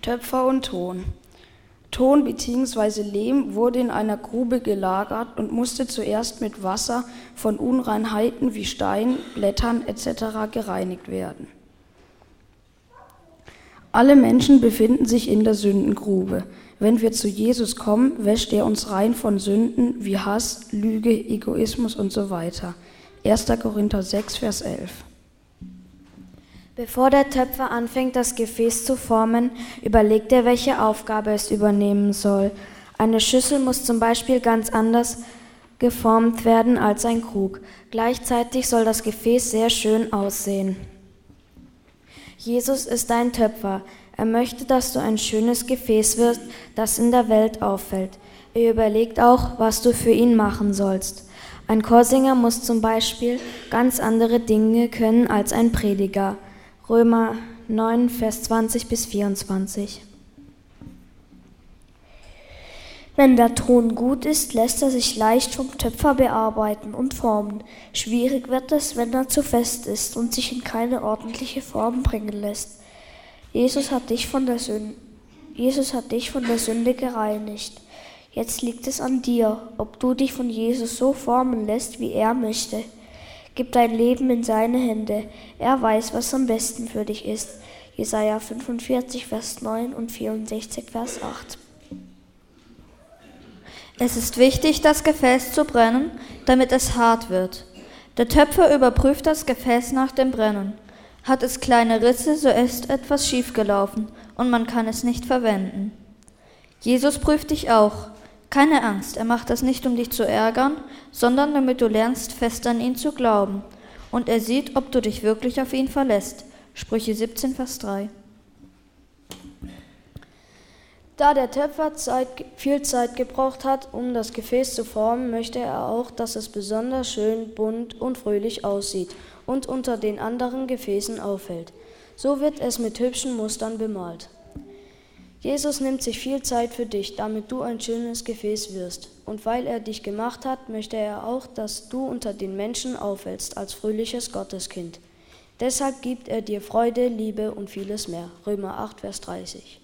Töpfer und Ton. Ton bzw. Lehm wurde in einer Grube gelagert und musste zuerst mit Wasser von Unreinheiten wie Stein, Blättern etc. gereinigt werden. Alle Menschen befinden sich in der Sündengrube. Wenn wir zu Jesus kommen, wäscht er uns rein von Sünden wie Hass, Lüge, Egoismus und so weiter. 1. Korinther 6, Vers 11. Bevor der Töpfer anfängt, das Gefäß zu formen, überlegt er, welche Aufgabe es übernehmen soll. Eine Schüssel muss zum Beispiel ganz anders geformt werden als ein Krug. Gleichzeitig soll das Gefäß sehr schön aussehen. Jesus ist dein Töpfer. Er möchte, dass du ein schönes Gefäß wirst, das in der Welt auffällt. Er überlegt auch, was du für ihn machen sollst. Ein Chorsänger muss zum Beispiel ganz andere Dinge können als ein Prediger. Römer 9, Vers 20 bis 24. Wenn der Ton gut ist, lässt er sich leicht vom Töpfer bearbeiten und formen. Schwierig wird es, wenn er zu fest ist und sich in keine ordentliche Form bringen lässt. Jesus hat dich von der Sünde gereinigt. Jetzt liegt es an dir, ob du dich von Jesus so formen lässt, wie er möchte. Gib dein Leben in seine Hände. Er weiß, was am besten für dich ist. Jesaja 45, Vers 9 und 64, Vers 8. Es ist wichtig, das Gefäß zu brennen, damit es hart wird. Der Töpfer überprüft das Gefäß nach dem Brennen. Hat es kleine Risse, so ist etwas schiefgelaufen und man kann es nicht verwenden. Jesus prüft dich auch. Keine Angst, er macht das nicht, um dich zu ärgern, sondern damit du lernst, fest an ihn zu glauben. Und er sieht, ob du dich wirklich auf ihn verlässt. Sprüche 17, Vers 3. Da der Töpfer viel Zeit gebraucht hat, um das Gefäß zu formen, möchte er auch, dass es besonders schön, bunt und fröhlich aussieht und unter den anderen Gefäßen auffällt. So wird es mit hübschen Mustern bemalt. Jesus nimmt sich viel Zeit für dich, damit du ein schönes Gefäß wirst. Und weil er dich gemacht hat, möchte er auch, dass du unter den Menschen auffällst als fröhliches Gotteskind. Deshalb gibt er dir Freude, Liebe und vieles mehr. Römer 8, Vers 30.